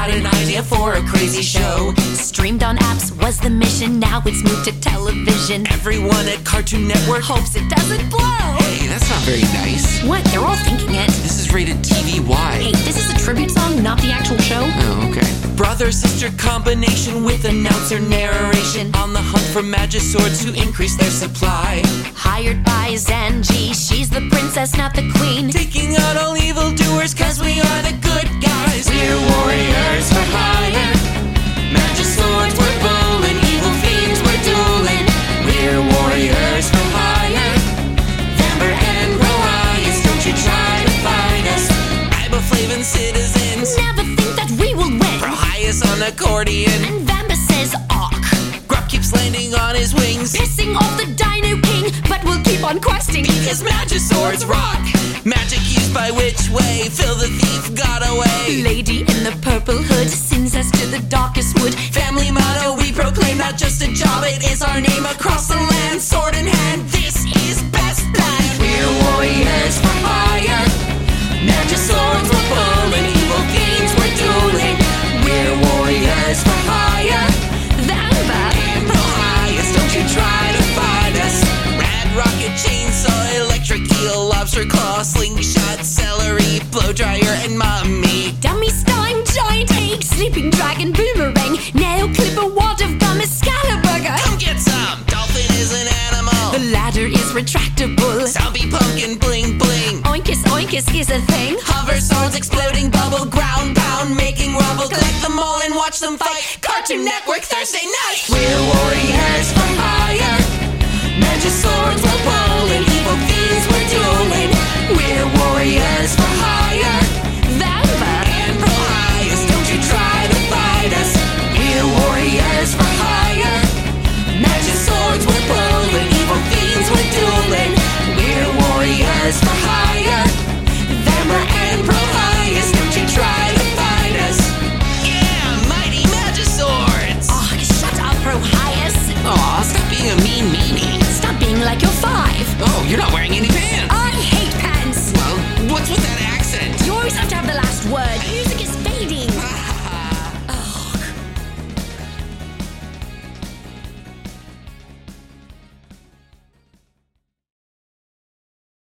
got an idea for a crazy show. Streamed on apps was the mission, now it's moved to television. Everyone at Cartoon Network Hopes it doesn't blow. Hey, that's not very nice. What? They're all thinking it. This is rated TV-Y. Hey, this is a tribute song, not the actual show. Oh, okay. Brother-sister combination with announcer narration. On the hunt for Magiswords who increase their supply. Hired by Zanji, she's the princess, not the queen. Taking out all evildoers cause we are the good guys. We're warriors for hire. Magiswords we're bowling, evil fiends we're dueling. We're warriors for hire. Vamber and Reliance, don't you try to fight us. Riboflavin citizens Never think that we will win. Prohias on accordion. And Vamba says, "Awk." Grub keeps landing on his wings. Pissing off the Dino King, but we'll keep on questing. Because Magiswords rock. Magic used by which way? Phil the thief got away. Lady in the purple hood sends us to the darkest wood. Family motto we proclaim, not just a job, it is our name across the land. Sword in hand, this is best plan. We're warriors for hire. Magiswords we're pulling, evil fiends we're dueling. We're warriors for hire. Vamba And Prohias, don't you try to fight us. Rad rocket, chainsaw, electric eel, lobster claw, slingshot, celery, blow dryer, and mummy. Dummy slime, giant egg, sleeping dragon, boomerang, nail clipper, wad of gum, Excaliburger. Come get some. Dolphin is an animal. The ladder is retractable. Zombie pumpkin, bling bling. Oinkus oinkus is a thing. Hover swords, exploding bubble, ground pound, making rubble. Collect them all and watch them fight. Cartoon Network Thursday night. We're warriors for hire. Magiswords